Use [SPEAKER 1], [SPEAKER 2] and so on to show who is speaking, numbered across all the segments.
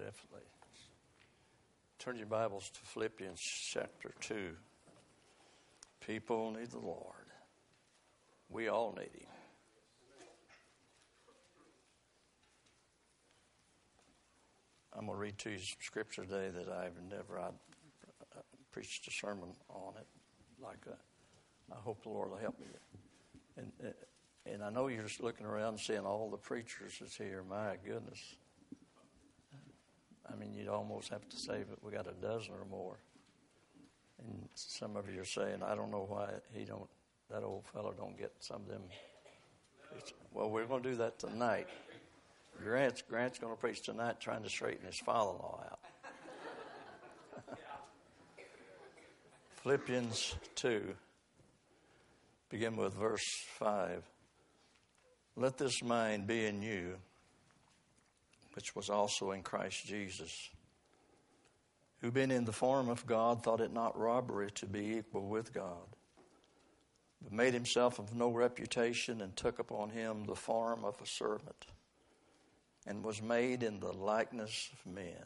[SPEAKER 1] definitely. Turn your Bibles to Philippians chapter 2. People need the Lord. We all need Him. I'm going to read to you some scripture today that I preached a sermon on it. I hope the Lord will help me. And I know you're just looking around and seeing all the preachers that's here. My goodness. I mean, you'd almost have to say that we got a dozen or more. And some of you are saying, I don't know why that old fellow don't get some of them. Well, we're going to do that tonight. Grant's going to preach tonight trying to straighten his father-in-law out. Philippians 2, begin with verse 5. Let this mind be in you, which was also in Christ Jesus, who being in the form of God thought it not robbery to be equal with God, but made himself of no reputation and took upon him the form of a servant, and was made in the likeness of men.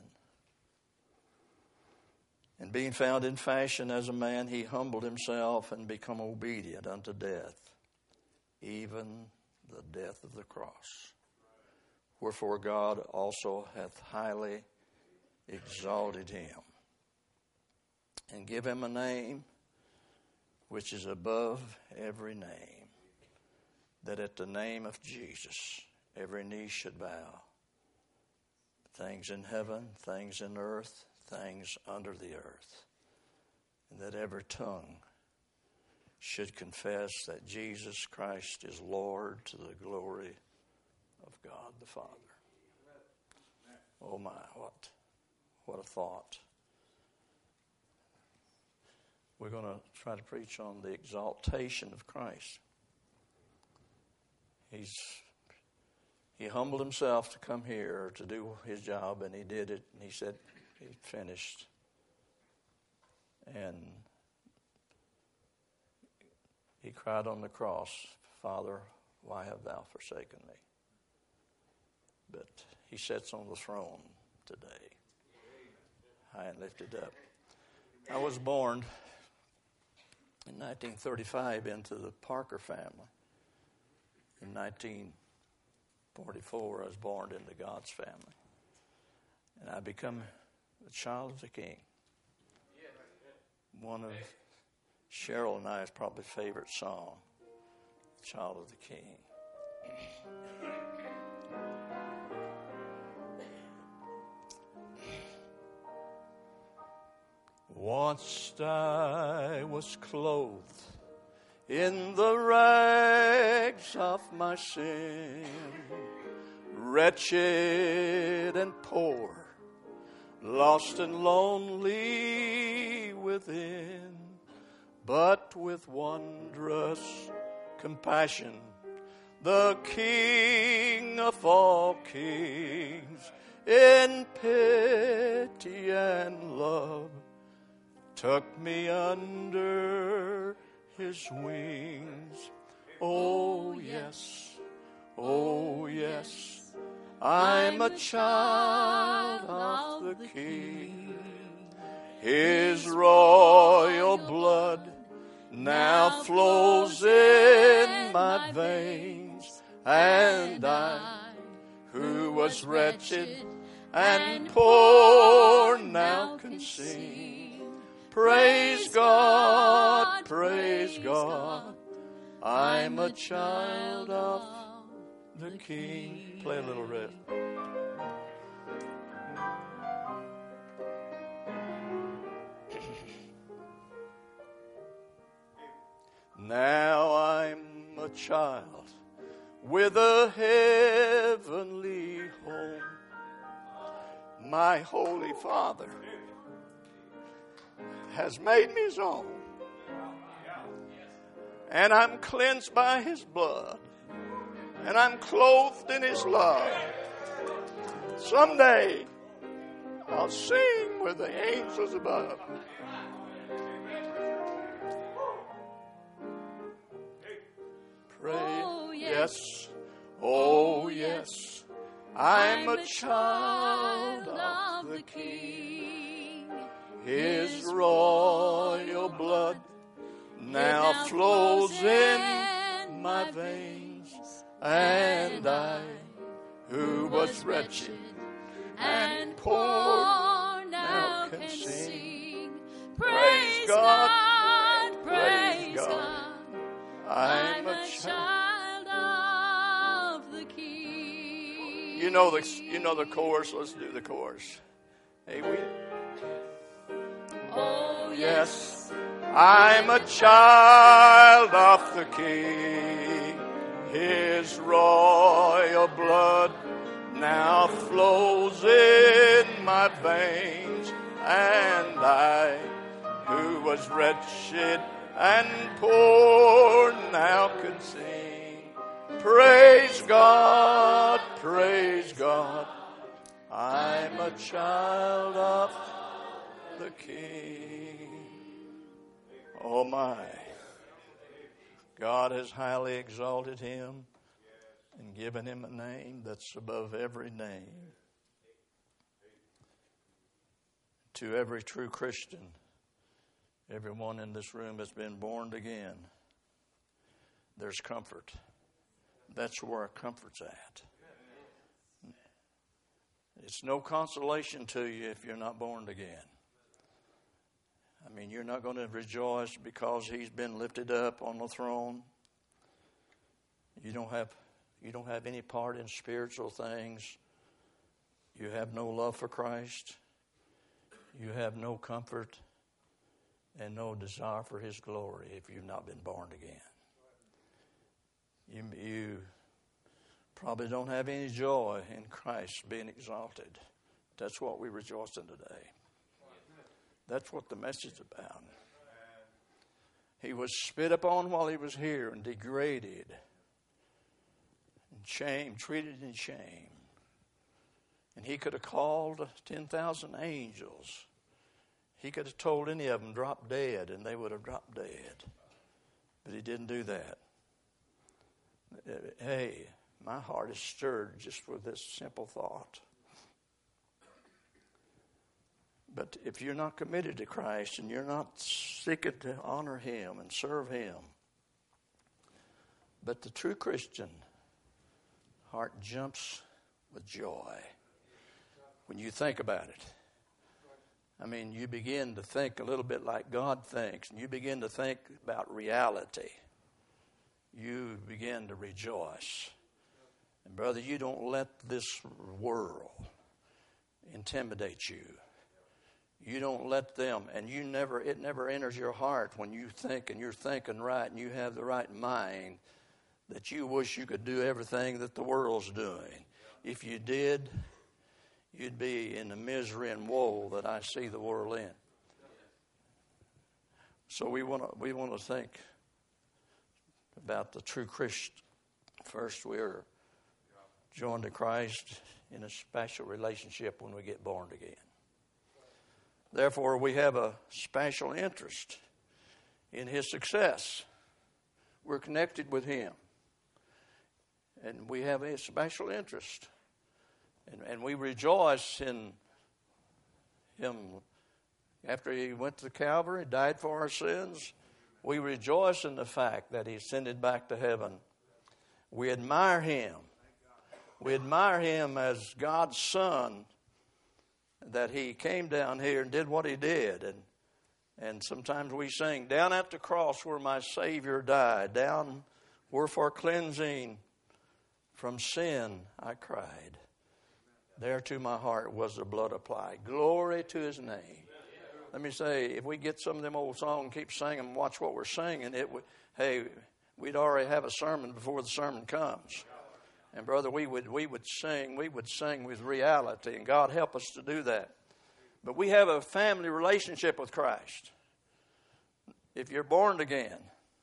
[SPEAKER 1] And being found in fashion as a man, he humbled himself and became obedient unto death, even the death of the cross. Wherefore God also hath highly exalted him, and give him a name which is above every name, that at the name of Jesus every knee should bow, things in heaven, things in earth, things under the earth, and that every tongue should confess that Jesus Christ is Lord, to the glory of God the Father. Oh my, what a thought. We're going to try to preach on the exaltation of Christ. He humbled himself to come here to do his job, and he did it, and he said he finished. And he cried on the cross, Father, why have thou forsaken me? But he sits on the throne today, high and lifted up. I was born in 1935 into the Parker family. In 1944, I was born into God's family. And I become a child of the King. One of Cheryl and I's probably favorite song, Child of the King. Once I was clothed in the rags of my sin, wretched and poor, lost and lonely within, but with wondrous compassion, the King of all kings, in pity and love, took me under his wings. Oh yes, I'm a child of the King. His royal blood now flows in my veins, and I, who was wretched and poor, now can sing. Praise God, I'm a child of the King. Play a little riff. Now I'm a child with a heavenly home. My Holy Father has made me his own, and I'm cleansed by his blood, and I'm clothed in his love. Someday I'll sing with the angels above. Pray, yes, oh yes, I'm a child of the King. His royal blood now flows in my veins, and I, who was wretched and poor, now can sing. Praise God, praise God. I'm a child of the King. You know the chorus. Let's do the chorus. Hey, oh yes, I'm a child of the King. His royal blood now flows in my veins, and I, who was wretched and poor, now can sing. Praise God, praise God. I'm a child of the King. Oh my. God has highly exalted him and given him a name that's above every name. To every true Christian, everyone in this room has been born again. There's comfort. That's where comfort's at. It's no consolation to you if you're not born again. I mean, you're not going to rejoice because he's been lifted up on the throne. You don't have any part in spiritual things. You have no love for Christ. You have no comfort and no desire for his glory if you've not been born again. You probably don't have any joy in Christ being exalted. That's what we rejoice in today. That's what the message is about. He was spit upon while he was here and degraded and shamed, treated in shame. And he could have called 10,000 angels. He could have told any of them, drop dead, and they would have dropped dead. But he didn't do that. Hey, my heart is stirred just with this simple thought. But if you're not committed to Christ and you're not seeking to honor him and serve him, but the true Christian heart jumps with joy when you think about it. I mean, you begin to think a little bit like God thinks, and you begin to think about reality. You begin to rejoice. And brother, you don't let this world intimidate you. You don't let them, and it never enters your heart when you think and you're thinking right and you have the right mind that you wish you could do everything that the world's doing. If you did, you'd be in the misery and woe that I see the world in. So we want to think about the true Christian. First, we are joined to Christ in a special relationship when we get born again. Therefore, we have a special interest in his success. We're connected with him. And we have a special interest. And we rejoice in him. After he went to Calvary, died for our sins, we rejoice in the fact that he ascended back to heaven. We admire him. We admire him as God's Son, that he came down here and did what he did. And sometimes we sing, down at the cross where my Savior died, down where for cleansing from sin I cried. There to my heart was the blood applied. Glory to his name. Let me say, if we get some of them old songs and keep singing and watch what we're singing, we'd already have a sermon before the sermon comes. And brother, we would sing with reality, and God help us to do that. But we have a family relationship with Christ. If you're born again.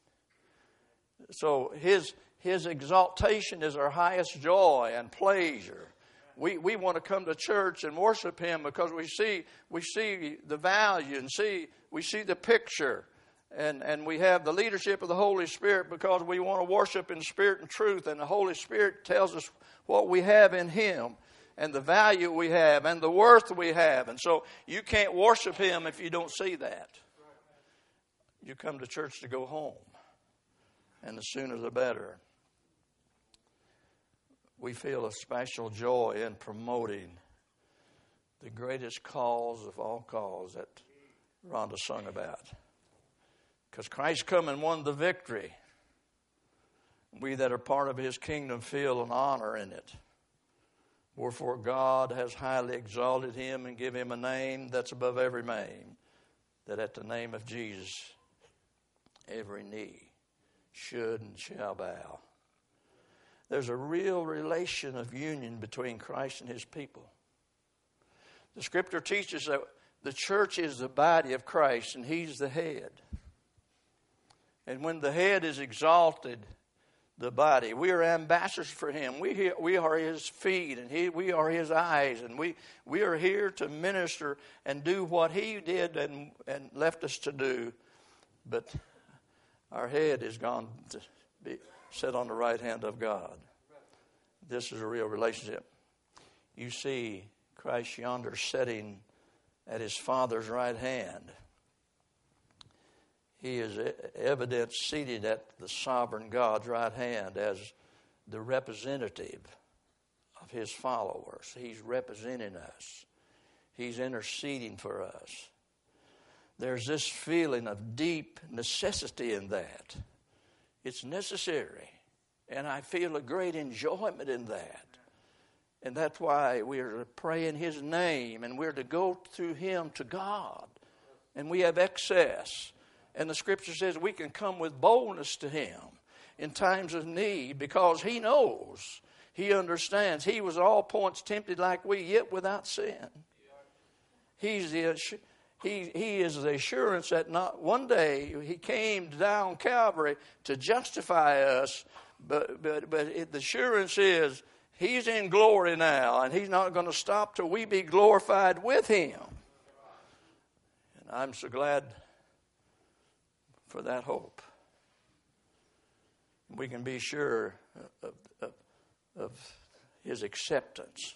[SPEAKER 1] So his exaltation is our highest joy and pleasure. We want to come to church and worship him because we see the value and we see the picture. And we have the leadership of the Holy Spirit because we want to worship in spirit and truth. And the Holy Spirit tells us what we have in him. and the value we have and the worth we have. And so you can't worship Him if you don't see that. You come to church to go home, and the sooner the better. We feel a special joy in promoting the greatest cause of all cause that Rhonda sung about. Because Christ come and won the victory. We that are part of His kingdom feel an honor in it. Wherefore God has highly exalted Him and give Him a name that's above every name, that at the name of Jesus every knee should and shall bow. There's a real relation of union between Christ and His people. The Scripture teaches that the church is the body of Christ and He's the head. And when the head is exalted, the body, we are ambassadors for Him. We are His feet and we are His eyes. And we are here to minister and do what He did and left us to do. But our head is gone to be set on the right hand of God. This is a real relationship. You see Christ yonder sitting at His Father's right hand. He is evident seated at the sovereign God's right hand as the representative of His followers. He's representing us. He's interceding for us. There's this feeling of deep necessity in that. It's necessary. And I feel a great enjoyment in that. And that's why we're to pray in His name. And we're to go through Him to God. And we have access. And the Scripture says we can come with boldness to Him in times of need because He knows. He understands. He was all points tempted like we, yet without sin. He is the assurance that not one day He came down Calvary to justify us. But the assurance is He's in glory now, and He's not going to stop till we be glorified with Him. And I'm so glad for that hope. We can be sure of His acceptance.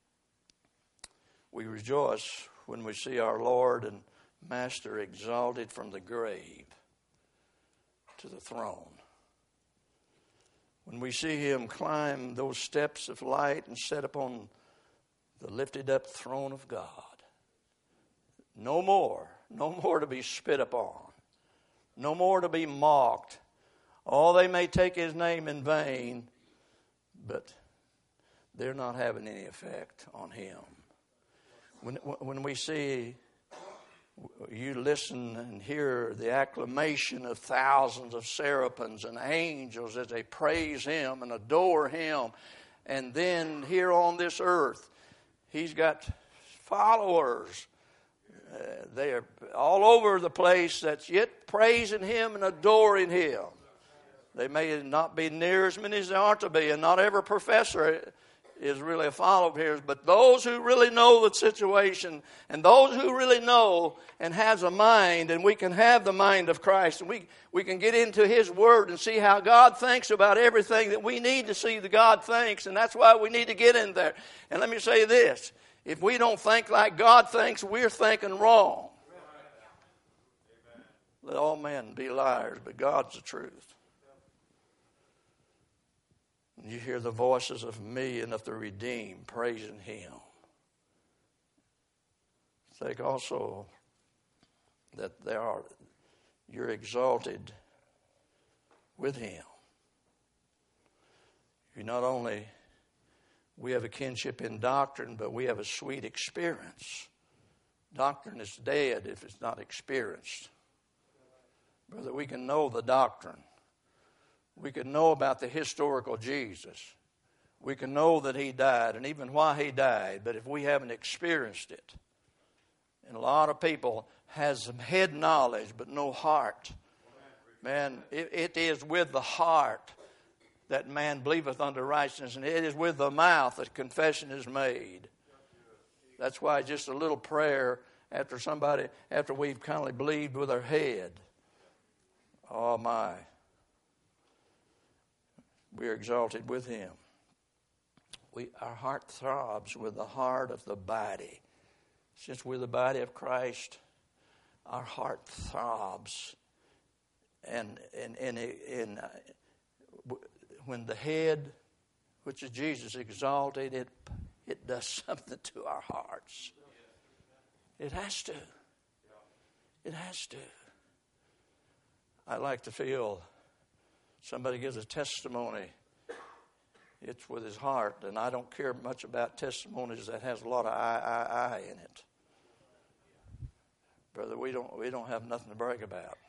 [SPEAKER 1] We rejoice when we see our Lord and Master exalted from the grave to the throne. When we see Him climb those steps of light and set upon the lifted up throne of God. No more to be spit upon. No more to be mocked. Oh, they may take His name in vain, but they're not having any effect on Him. When we see, you listen and hear the acclamation of thousands of seraphims and angels as they praise Him and adore Him. And then here on this earth, He's got followers. They are all over the place that's yet praising Him and adoring Him. They may not be near as many as there ought to be, and not every professor is really a follower of His, but those who really know the situation and those who really know and has a mind, and we can have the mind of Christ, and we can get into His Word and see how God thinks about everything that we need to see that God thinks, and that's why we need to get in there. And let me say this. If we don't think like God thinks, we're thinking wrong. Let all men be liars, but God's the truth. And you hear the voices of me and of the redeemed praising Him. Think also that you're exalted with Him. You not only... We have a kinship in doctrine, but we have a sweet experience. Doctrine is dead if it's not experienced. Brother, we can know the doctrine. We can know about the historical Jesus. We can know that He died and even why He died, but if we haven't experienced it, and a lot of people has some head knowledge but no heart. Man, it is with the heart that man believeth unto righteousness, and it is with the mouth that confession is made. That's why just a little prayer after we've kind of believed with our head. Oh my. We are exalted with Him. our heart throbs with the heart of the body. Since we're the body of Christ, our heart throbs. And when the head, which is Jesus, exalted, it does something to our hearts. It has to. It has to. I like to feel somebody gives a testimony. It's with his heart, and I don't care much about testimonies that has a lot of I in it. Brother, we don't have nothing to brag about.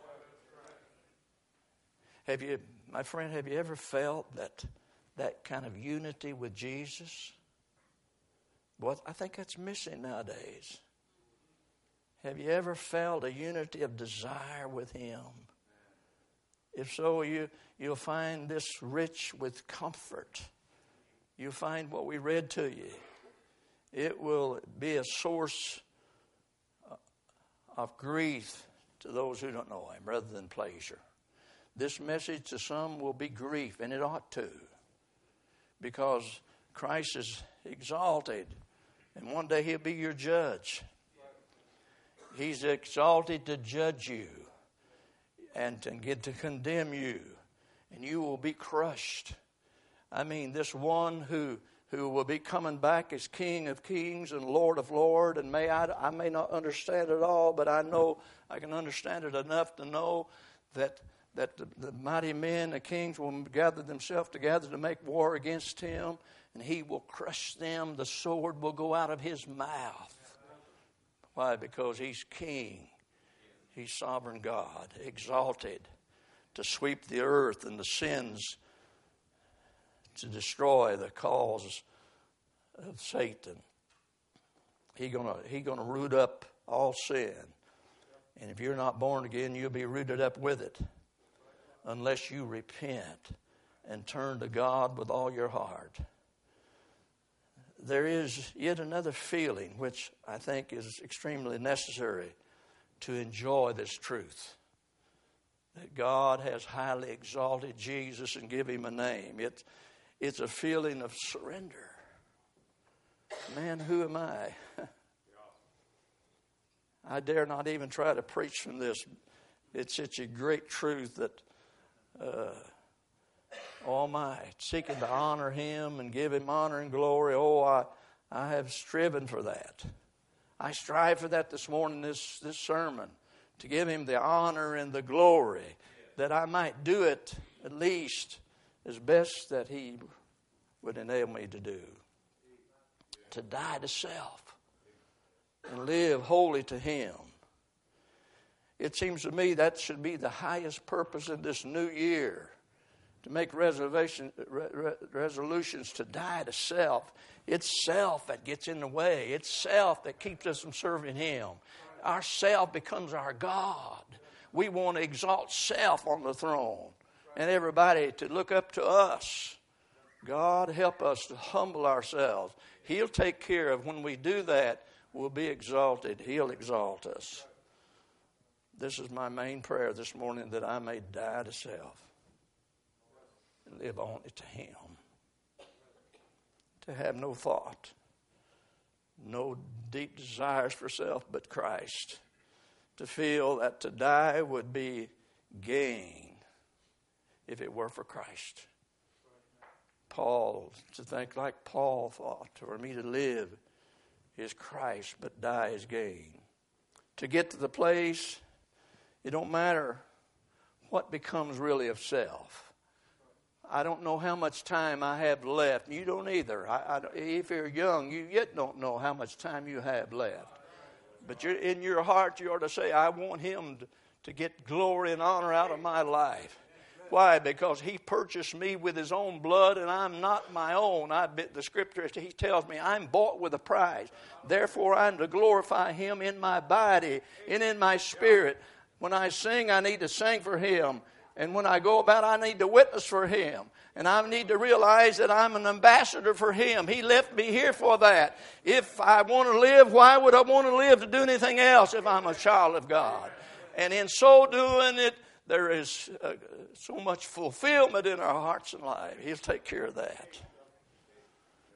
[SPEAKER 1] Have you, my friend, have you ever felt that kind of unity with Jesus? Well, I think that's missing nowadays. Have you ever felt a unity of desire with Him? If so, you'll find this rich with comfort. You'll find what we read to you. It will be a source of grief to those who don't know Him rather than pleasure. This message to some will be grief, and it ought to, because Christ is exalted, and one day He'll be your judge. He's exalted to judge you and to get to condemn you, and you will be crushed. I mean, this one who will be coming back as King of Kings and Lord of Lords, and I may not understand it all, but I know I can understand it enough to know that the mighty men, the kings, will gather themselves together to make war against Him, and He will crush them. The sword will go out of His mouth. Why? Because He's King. He's sovereign God, exalted to sweep the earth and the sins, to destroy the cause of Satan. He's gonna root up all sin. And if you're not born again, you'll be rooted up with it, unless you repent and turn to God with all your heart. There is yet another feeling which I think is extremely necessary to enjoy this truth, that God has highly exalted Jesus and give Him a name. It's a feeling of surrender. Man, who am I? I dare not even try to preach from this. It's such a great truth that seeking to honor Him and give Him honor and glory. Oh, I have striven for that. I strive for that this morning, this sermon, to give Him the honor and the glory, that I might do it at least as best that He would enable me to do. To die to self and live wholly to Him. It seems to me that should be the highest purpose in this new year, to make resolutions to die to self. It's self that gets in the way. It's self that keeps us from serving Him. Our self becomes our God. We want to exalt self on the throne and everybody to look up to us. God, help us to humble ourselves. He'll take care of, when we do that, we'll be exalted. He'll exalt us. This is my main prayer this morning, that I may die to self and live only to Him. To have no thought, no deep desires for self but Christ. To feel that to die would be gain if it were for Christ. To think like Paul thought, for me to live is Christ, but die is gain. To get to the place, it don't matter what becomes really of self. I don't know how much time I have left. You don't either. If you're young, you yet don't know how much time you have left. But in your heart, you ought to say, I want Him to get glory and honor out of my life. Why? Because He purchased me with His own blood, and I'm not my own. The Scripture, He tells me, I'm bought with a price. Therefore, I'm to glorify Him in my body and in my spirit. When I sing, I need to sing for Him. And when I go about, I need to witness for Him. And I need to realize that I'm an ambassador for Him. He left me here for that. If I want to live, why would I want to live to do anything else if I'm a child of God? And in so doing it, there is so much fulfillment in our hearts and lives. He'll take care of that.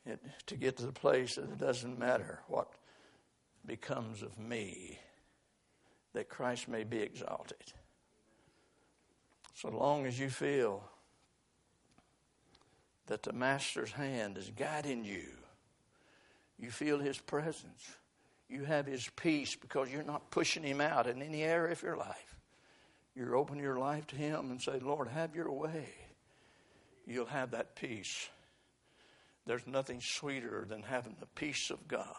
[SPEAKER 1] to get to the place that it doesn't matter what becomes of me, that Christ may be exalted. So long as you feel that the Master's hand is guiding you, you feel His presence, you have His peace because you're not pushing Him out in any area of your life. You're opening your life to Him and say, Lord, have your way. You'll have that peace. There's nothing sweeter than having the peace of God.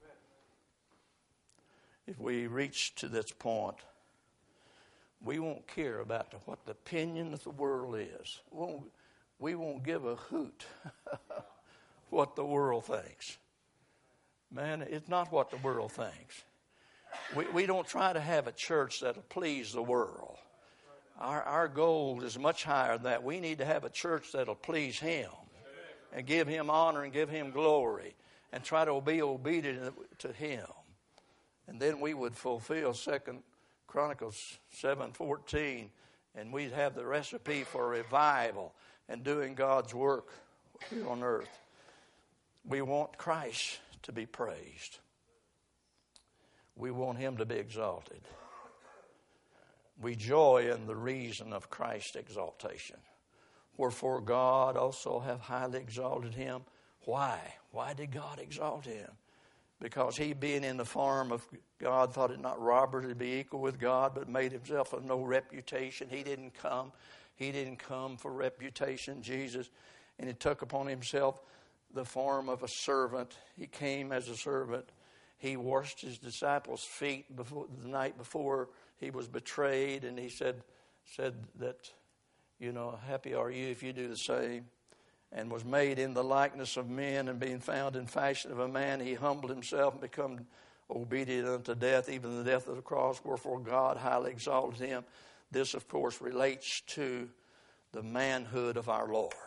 [SPEAKER 1] If we reach to this point, we won't care about what the opinion of the world is. We won't give a hoot what the world thinks. Man, it's not what the world thinks. We don't try to have a church that'll please the world. Our goal is much higher than that. We need to have a church that'll please Him and give Him honor and give Him glory and try to be obedient to Him. And then we would fulfill 2 Chronicles 7:14, and we'd have the recipe for revival and doing God's work here on earth. We want Christ to be praised. We want Him to be exalted. We joy in the reason of Christ's exaltation. Wherefore God also hath highly exalted Him. Why? Why did God exalt Him? Because He, being in the form of God, thought it not robbery to be equal with God, but made Himself of no reputation. He didn't come for reputation, Jesus. And He took upon Himself the form of a servant. He came as a servant. He washed His disciples' feet the night before He was betrayed. And He said that, happy are you if you do the same. And was made in the likeness of men, and being found in fashion of a man, He humbled Himself and become obedient unto death, even the death of the cross. Wherefore God highly exalted Him. This, of course, relates to the manhood of our Lord.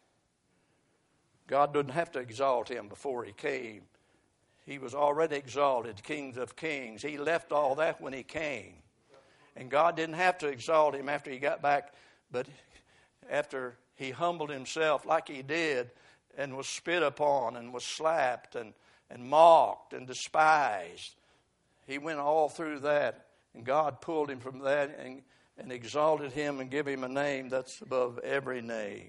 [SPEAKER 1] God didn't have to exalt Him before He came. He was already exalted, King of kings. He left all that when He came. And God didn't have to exalt Him after He got back, but after He humbled Himself like He did and was spit upon and was slapped and mocked and despised. He went all through that, and God pulled Him from that and exalted Him and gave Him a name that's above every name.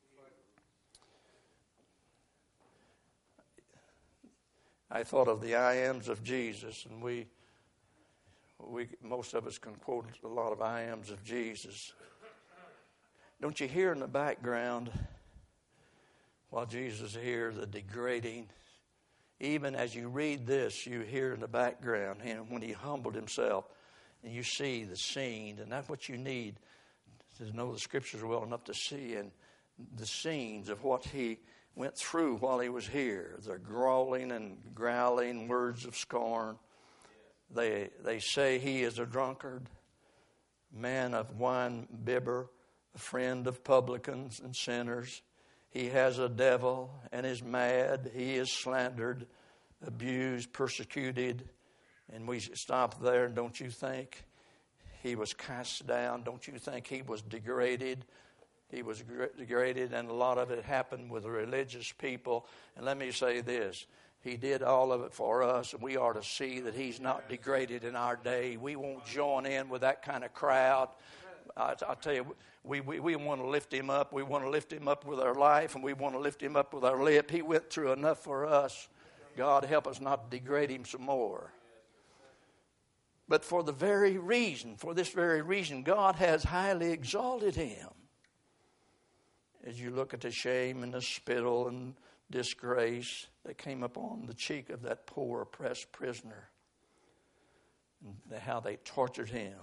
[SPEAKER 1] I thought of the I ams of Jesus, and we most of us can quote a lot of I ams of Jesus. Don't you hear in the background, while Jesus is here, the degrading? Even as you read this, you hear in the background him when He humbled Himself, and you see the scene, and that's what you need to know the Scriptures well enough to see, and the scenes of what He went through while He was here. The growling and growling words of scorn. They say He is a drunkard, man of wine bibber, a friend of publicans and sinners. He has a devil and is mad. He is slandered, abused, persecuted. And we stop there. And don't you think He was cast down? Don't you think He was degraded? He was degraded, and a lot of it happened with the religious people. And let me say this. He did all of it for us, and we are to see that He's not degraded in our day. We won't join in with that kind of crowd. I'll tell you, we want to lift Him up. We want to lift Him up with our life, and we want to lift Him up with our lip. He went through enough for us. God help us not to degrade Him some more. But for this very reason, God has highly exalted Him. As you look at the shame and the spittle and disgrace that came upon the cheek of that poor oppressed prisoner, and how they tortured Him.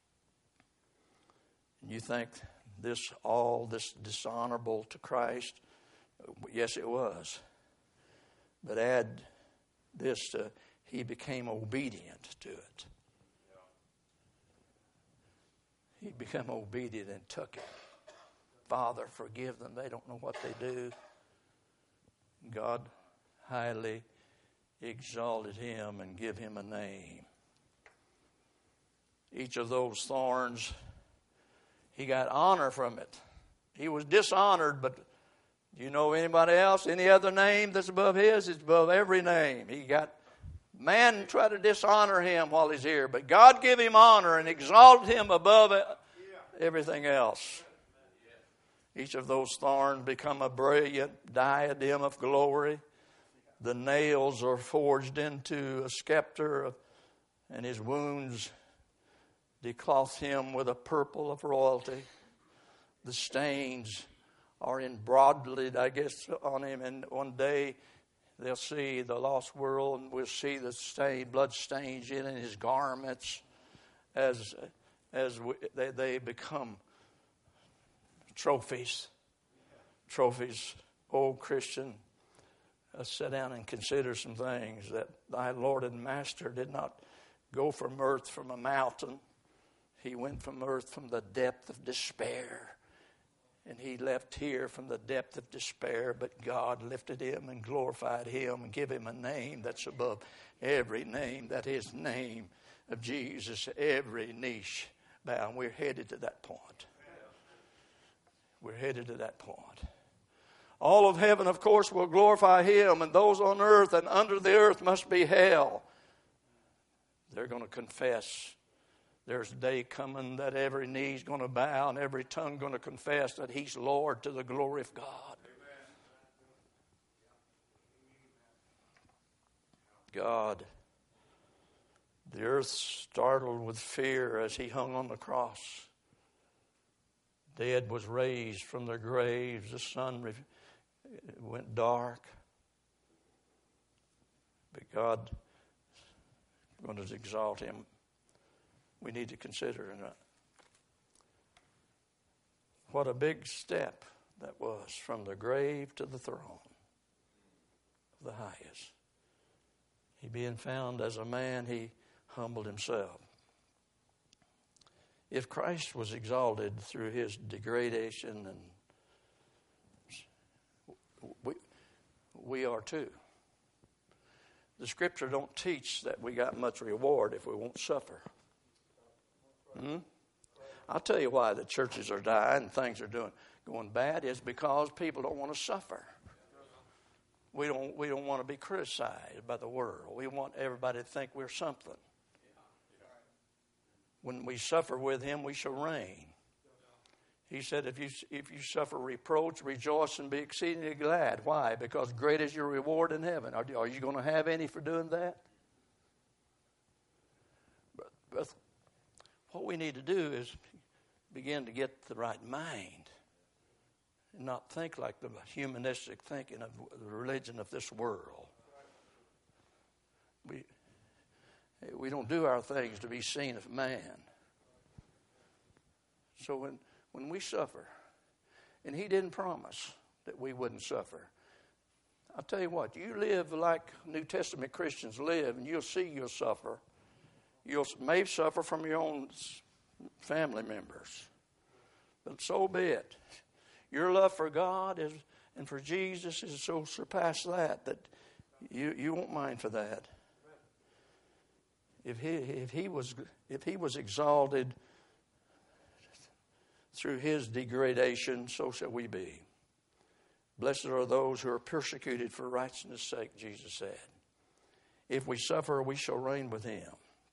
[SPEAKER 1] And you think all this dishonorable to Christ? Yes, it was. But add this to, He became obedient to it. He became obedient and took it. Father, forgive them. They don't know what they do. God highly exalted Him and give Him a name. Each of those thorns, He got honor from it. He was dishonored, but Do you know anybody else? Any other name that's above his? It's above every name. Man try to dishonor him while he's here, but God give him honor and exalt him above everything else. Each of those thorns become a brilliant diadem of glory. The nails are forged into a scepter, and his wounds decloth him with a purple of royalty. The stains are embroidered, I guess, on him, and one day they'll see the lost world, and we'll see the blood stains in his garments as they become trophies. Trophies. Oh, Christian, sit down and consider some things, that thy Lord and Master did not go from earth from a mountain. He went from earth from the depth of despair. And he left here from the depth of despair, but God lifted him and glorified him and gave him a name that's above every name. That is the name of Jesus. Every knee bow. And we're headed to that point. We're headed to that point. All of heaven, of course, will glorify him, and those on earth and under the earth must be hell. They're going to confess. There's a day coming that every knee's going to bow and every tongue going to confess that he's Lord, to the glory of God. God, the earth startled with fear as he hung on the cross. Dead was raised from their graves. The sun went dark. But God is going to exalt him. We need to consider it. What a big step that was, from the grave to the throne of the highest. He being found as a man, he humbled himself. If Christ was exalted through his degradation, and we are too. The scripture don't teach that we got much reward if we won't suffer. I'll tell you why the churches are dying and things are going bad is because people don't want to suffer. We don't want to be criticized by the world. We want everybody to think we're something. When we suffer with him, we shall reign. He said, if you suffer reproach, rejoice and be exceedingly glad. Why? Because great is your reward in heaven. Are you going to have any for doing that? But what we need to do is begin to get the right mind and not think like the humanistic thinking of the religion of this world. We don't do our things to be seen of man. So when we suffer, and he didn't promise that we wouldn't suffer. I'll tell you what, you live like New Testament Christians live, and you'll see you'll suffer. You may suffer from your own family members. But so be it. Your love for God and for Jesus is so surpassed that you won't mind for that. If he was exalted through his degradation, so shall we be. Blessed are those who are persecuted for righteousness' sake, Jesus said. If we suffer, we shall reign with him.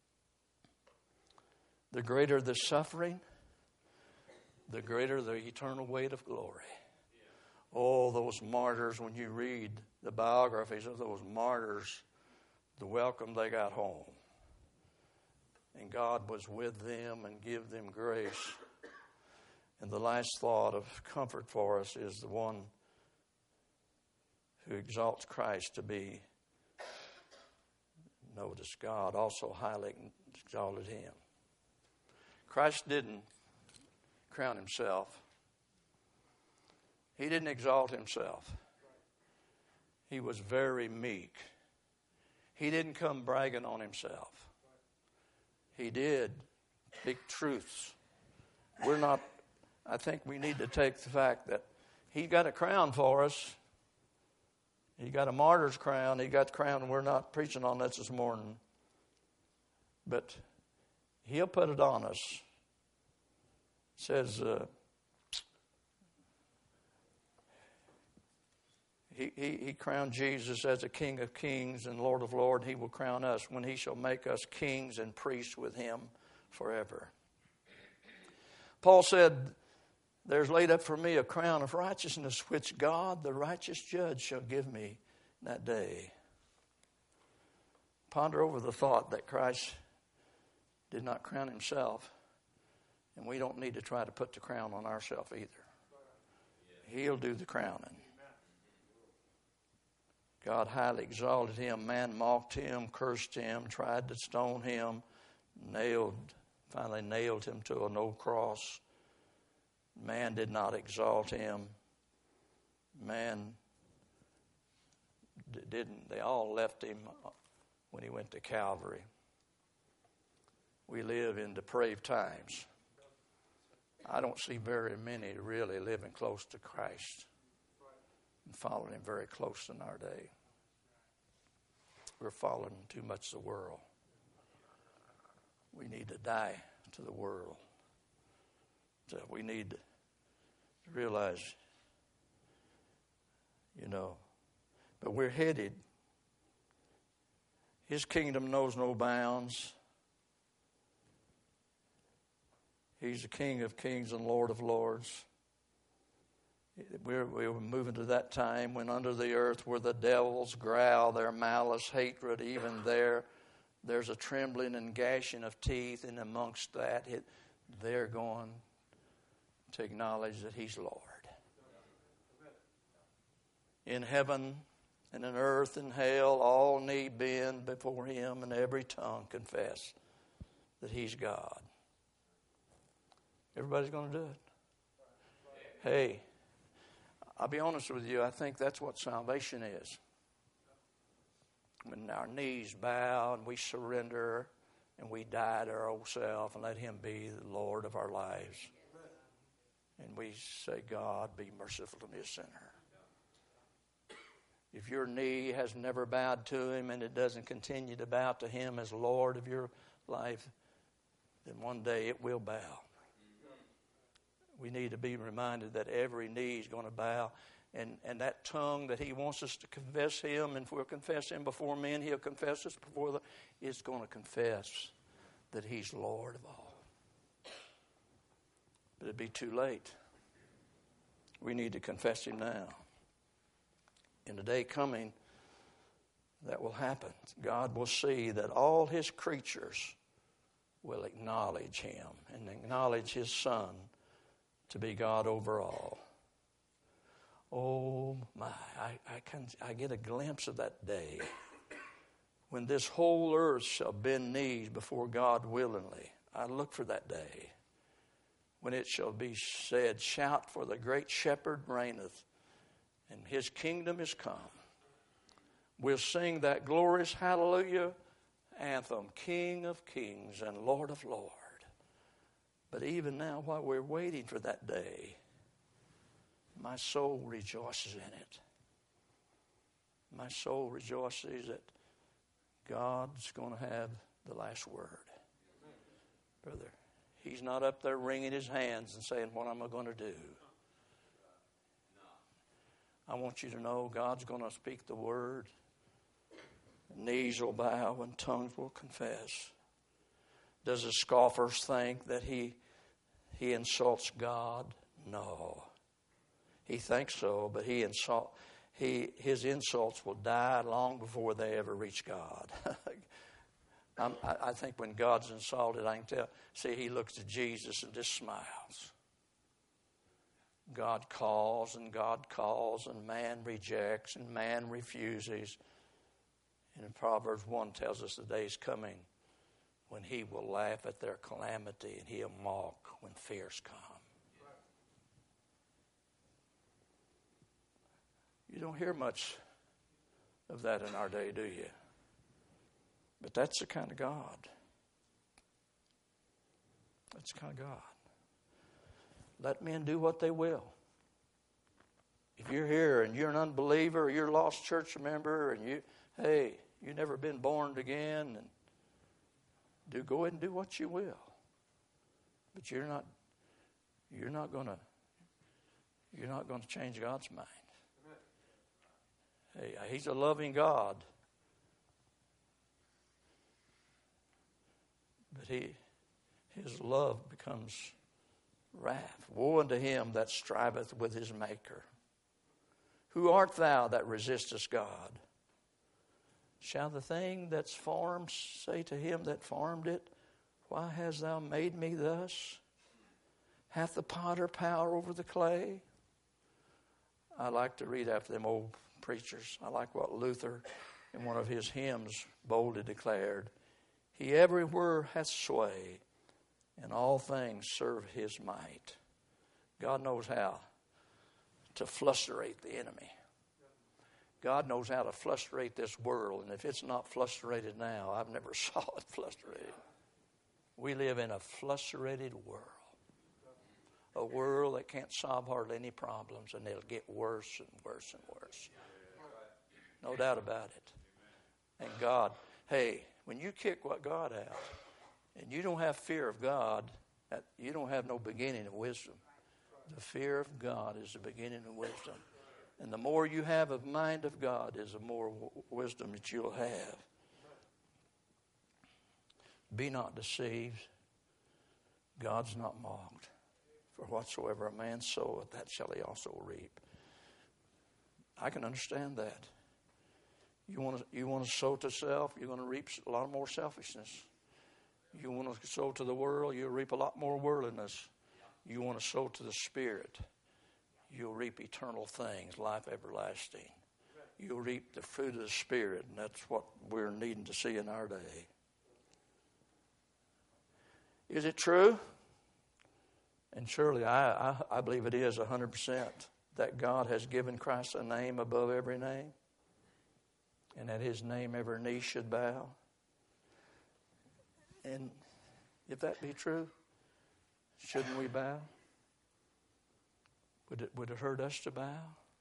[SPEAKER 1] The greater the suffering, the greater the eternal weight of glory. Oh, those martyrs, when you read the biographies of those martyrs, the welcome they got home. And God was with them and give them grace. And the last thought of comfort for us is the one who exalts Christ to be. Notice God also highly exalted him. Christ didn't crown himself. He didn't exalt himself. He was very meek. He didn't come bragging on himself. He did speak truths. I think we need to take the fact that he got a crown for us. He got a martyr's crown. He got the crown, and we're not preaching on that this morning. But he'll put it on us. It says, He crowned Jesus as the King of kings and Lord of lords. He will crown us when he shall make us kings and priests with him forever. Paul said, there's laid up for me a crown of righteousness, which God, the righteous judge, shall give me that day. Ponder over the thought that Christ did not crown himself, and we don't need to try to put the crown on ourselves either. He'll do the crowning. God highly exalted him. Man mocked him, cursed him, tried to stone him, finally nailed him to an old cross. Man did not exalt him. Man didn't. They all left him when he went to Calvary. We live in depraved times. I don't see very many really living close to Christ and following him very close in our day. We're following too much the world. We need to die to the world. So we need to realize, but we're headed. His kingdom knows no bounds. He's the King of kings and Lord of lords. We're moving to that time when under the earth where the devils growl their malice, hatred, even there's a trembling and gashing of teeth, and amongst that, they're going to acknowledge that he's Lord. In heaven and in earth and hell, all knee bend before him, and every tongue confess that he's God. Everybody's going to do it. Hey, I'll be honest with you, I think that's what salvation is. When our knees bow and we surrender and we die to our old self and let him be the Lord of our lives. And we say, God, be merciful to me, a sinner. If your knee has never bowed to him and it doesn't continue to bow to him as Lord of your life, then one day it will bow. We need to be reminded that every knee is going to bow. And that tongue that he wants us to confess him, and if we'll confess him before men, he'll confess us before is going to confess that he's Lord of all. But it'd be too late. We need to confess him now. In the day coming, that will happen. God will see that all his creatures will acknowledge him and acknowledge his Son to be God over all. Oh my, I get a glimpse of that day when this whole earth shall bend knees before God willingly. I look for that day when it shall be said, shout, for the great shepherd reigneth, and his kingdom is come. We'll sing that glorious hallelujah anthem, King of kings and Lord of lords. But even now, while we're waiting for that day, my soul rejoices in it. My soul rejoices that God's going to have the last word. Brother, he's not up there wringing his hands and saying, what am I going to do? I want you to know God's going to speak the word. Knees will bow and tongues will confess. Does the scoffers think that he insults God? No. He thinks so, but his insults will die long before they ever reach God. I think when God's insulted, I can tell. See, he looks at Jesus and just smiles. God calls and man rejects and man refuses. And Proverbs 1 tells us the day is coming when he will laugh at their calamity and he'll mock when fears come. You don't hear much of that in our day, do you? But that's the kind of God. That's the kind of God. Let men do what they will. If you're here and you're an unbeliever or you're a lost church member and you've never been born again, and go ahead and do what you will. But you're not going to change God's mind. Hey, He's a loving God. But His love becomes wrath. Woe unto him that striveth with his Maker. Who art thou that resistest God? Shall the thing that's formed say to him that formed it, Why hast thou made me thus? Hath the potter power over the clay? I like to read after them old preachers. I like what Luther in one of his hymns boldly declared. He everywhere hath sway, and all things serve his might. God knows how to frustrate the enemy. God knows how to frustrate this world, and if it's not frustrated now, I've never saw it frustrated. We live in a frustrated world. A world that can't solve hardly any problems, and they'll get worse and worse and worse. No doubt about it. And God, hey, when you kick what God out, and you don't have fear of God, you don't have no beginning of wisdom. The fear of God is the beginning of wisdom. And the more you have of mind of God is the more wisdom that you'll have. Be not deceived. God's not mocked. For whatsoever a man soweth, that shall he also reap. I can understand that. You want to sow to self, you're going to reap a lot more selfishness. You want to sow to the world, you'll reap a lot more worldliness. You want to sow to the Spirit, you'll reap eternal things, life everlasting. You'll reap the fruit of the Spirit, and that's what we're needing to see in our day. Is it true? And surely I believe it is 100% that God has given Christ a name above every name, and at his name every knee should bow. And if that be true, shouldn't we bow? Would it hurt us to bow?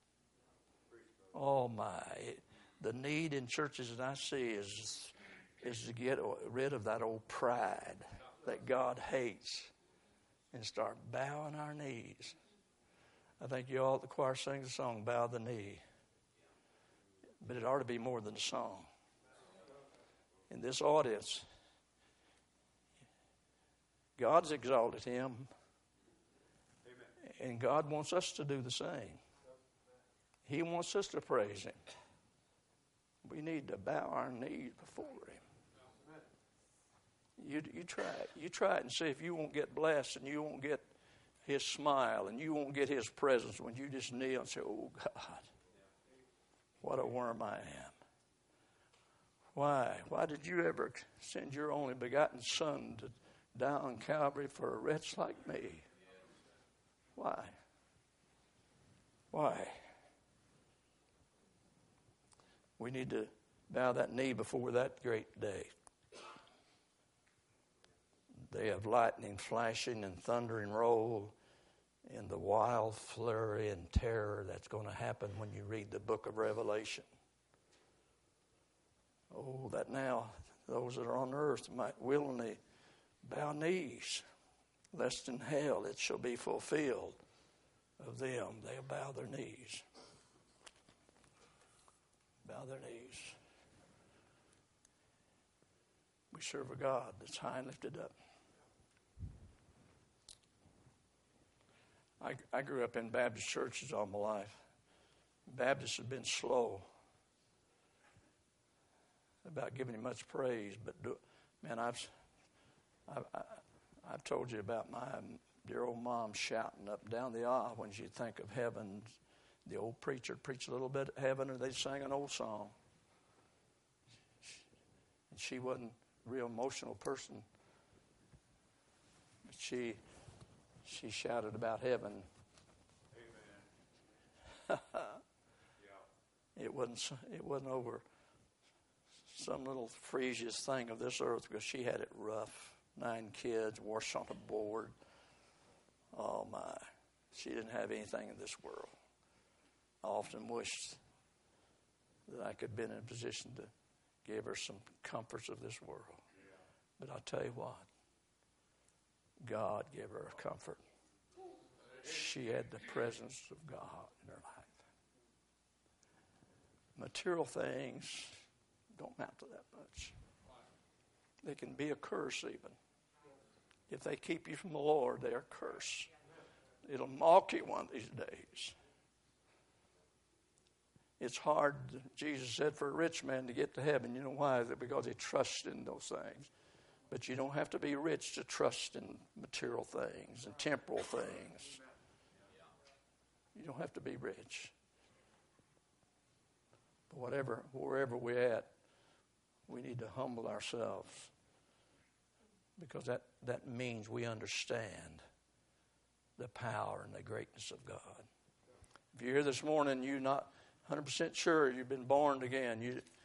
[SPEAKER 1] Oh my! The need in churches that I see is to get rid of that old pride that God hates and start bowing our knees. I think you all at the choir sings the song, Bow the Knee. But it ought to be more than a song. In this audience, God's exalted him, and God wants us to do the same. He wants us to praise him. We need to bow our knees before him. You try it. You try it and see if you won't get blessed and you won't get his smile and you won't get his presence when you just kneel and say, oh God, what a worm I am. Why? Why did you ever send your only begotten Son to die on Calvary for a wretch like me? Why? Why? We need to bow that knee before that great day. Day of lightning flashing and thundering roll and the wild flurry and terror that's going to happen when you read the book of Revelation. Oh, that now those that are on earth might willingly bow knees, lest in hell it shall be fulfilled of them. They'll bow their knees. Bow their knees. We serve a God that's high and lifted up. I grew up in Baptist churches all my life. Baptists have been slow about giving him much praise, but man, I've told you about my dear old mom shouting up down the aisle when she'd think of heaven. The old preacher preached a little bit of heaven, and they sang an old song. And she wasn't a real emotional person, but she shouted about heaven. Amen. It wasn't over some little Frisia's thing of this earth, because she had it rough. 9 kids, washed on a board. Oh my. She didn't have anything in this world. I often wished that I could have been in a position to give her some comforts of this world. But I'll tell you what. God gave her a comfort. She had the presence of God in her life. Material things don't amount to that much. They can be a curse even. If they keep you from the Lord, they are a curse. It'll mock you one of these days. It's hard, Jesus said, for a rich man to get to heaven. You know why? Because he trusts in those things. But you don't have to be rich to trust in material things and temporal things. You don't have to be rich. But wherever we're at, we need to humble ourselves, because that means we understand the power and the greatness of God. If you're here this morning, you're not 100% sure you've been born again.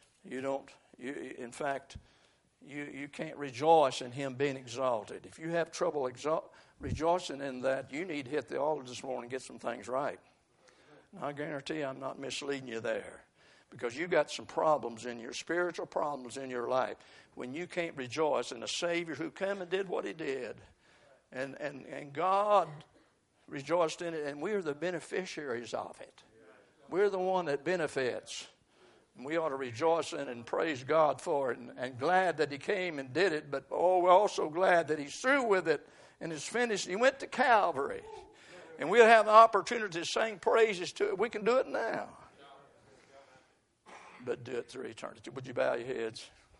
[SPEAKER 1] In fact, you can't rejoice in Him being exalted. If you have trouble rejoicing in that, you need to hit the altar this morning and get some things right. And I guarantee I'm not misleading you there, because you got some problems in your spiritual problems in your life when you can't rejoice in a Savior who came and did what He did, and God rejoiced in it, and we are the beneficiaries of it. We're the one that benefits. And we ought to rejoice in it and praise God for it, and glad that He came and did it. But we're also glad that He's through with it and it's finished. He went to Calvary. And we'll have the opportunity to sing praises to it. We can do it now. But do it through eternity. Would you bow your heads?